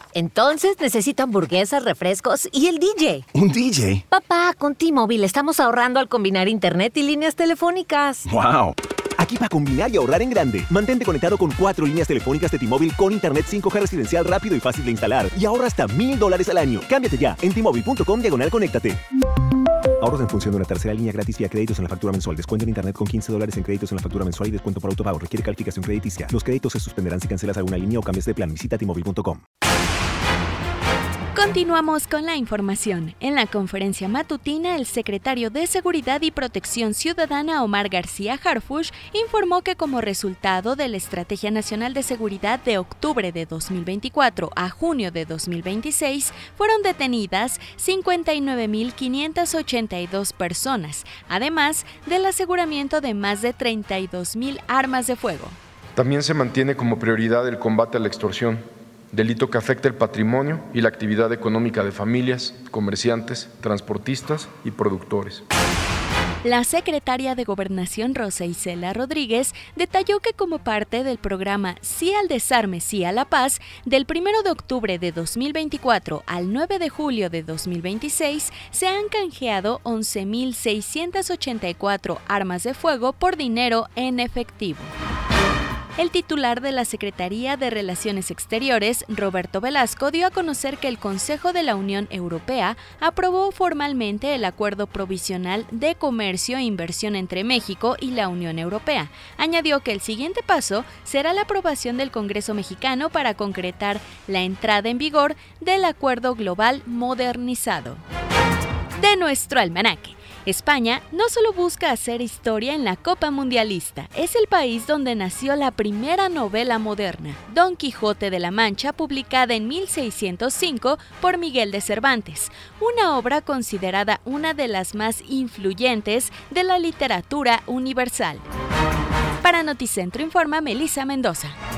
Entonces necesito hamburguesas, refrescos y el DJ. ¿Un DJ? Papá, con T-Mobile estamos ahorrando al combinar internet y líneas telefónicas. ¡Wow! Aquí para combinar y ahorrar en grande. Mantente conectado con 4 líneas telefónicas de T-Mobile con internet 5G residencial rápido y fácil de instalar. Y ahorra hasta $1,000 al año. Cámbiate ya en T-Mobile.com/conéctate. Ahorros en función de una tercera línea gratis vía créditos en la factura mensual. Descuento en internet con $15 en créditos en la factura mensual y descuento por autopago. Requiere calificación crediticia. Los créditos se suspenderán si cancelas alguna línea o cambias de plan. Visita T-Mobile.com. Continuamos con la información. En la conferencia matutina, el secretario de Seguridad y Protección Ciudadana, Omar García Harfuch, informó que como resultado de la Estrategia Nacional de Seguridad de octubre de 2024 a junio de 2026, fueron detenidas 59.582 personas, además del aseguramiento de más de 32.000 armas de fuego. También se mantiene como prioridad el combate a la extorsión, delito que afecta el patrimonio y la actividad económica de familias, comerciantes, transportistas y productores. La secretaria de Gobernación, Rosa Isela Rodríguez, detalló que como parte del programa Sí al Desarme, Sí a la Paz, del 1 de octubre de 2024 al 9 de julio de 2026, se han canjeado 11.684 armas de fuego por dinero en efectivo. El titular de la Secretaría de Relaciones Exteriores, Roberto Velasco, dio a conocer que el Consejo de la Unión Europea aprobó formalmente el Acuerdo Provisional de Comercio e Inversión entre México y la Unión Europea. Añadió que el siguiente paso será la aprobación del Congreso mexicano para concretar la entrada en vigor del Acuerdo Global Modernizado. De nuestro almanaque. España no solo busca hacer historia en la Copa Mundialista, es el país donde nació la primera novela moderna, Don Quijote de la Mancha, publicada en 1605 por Miguel de Cervantes, una obra considerada una de las más influyentes de la literatura universal. Para Noticentro informa Melissa Mendoza.